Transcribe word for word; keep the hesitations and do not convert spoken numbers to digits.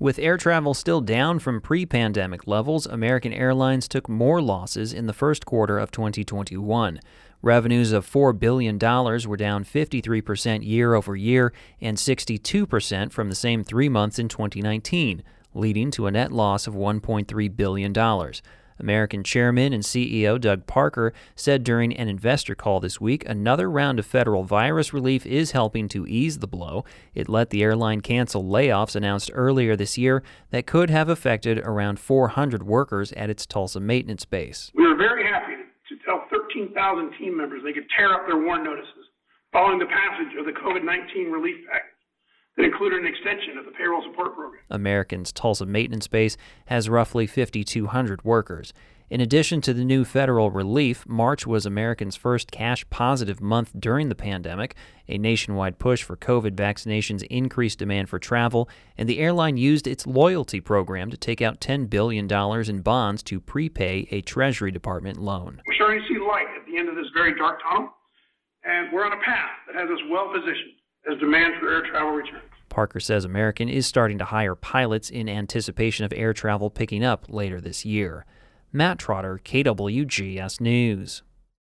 With air travel still down from pre-pandemic levels, American Airlines took more losses in the first quarter of twenty twenty-one. Revenues of four billion dollars were down fifty-three percent year over year and sixty-two percent from the same three months in twenty nineteen, leading to a net loss of one point three billion dollars. American Chairman and C E O Doug Parker said during an investor call this week another round of federal virus relief is helping to ease the blow. It let the airline cancel layoffs announced earlier this year that could have affected around four hundred workers at its Tulsa maintenance base. We were very happy to tell thirteen thousand team members they could tear up their WARN notices following the passage of the COVID nineteen relief package that included an extension of the payroll support program. American's Tulsa maintenance base has roughly five thousand two hundred workers. In addition to the new federal relief, March was American's first cash-positive month during the pandemic. A nationwide push for COVID vaccinations increased demand for travel, and the airline used its loyalty program to take out ten billion dollars in bonds to prepay a Treasury Department loan. We're starting to see light at the end of this very dark tunnel, and we're on a path that has us well-positioned as demand for air travel returns. Parker says American is starting to hire pilots in anticipation of air travel picking up later this year. Matt Trotter, K W G S News.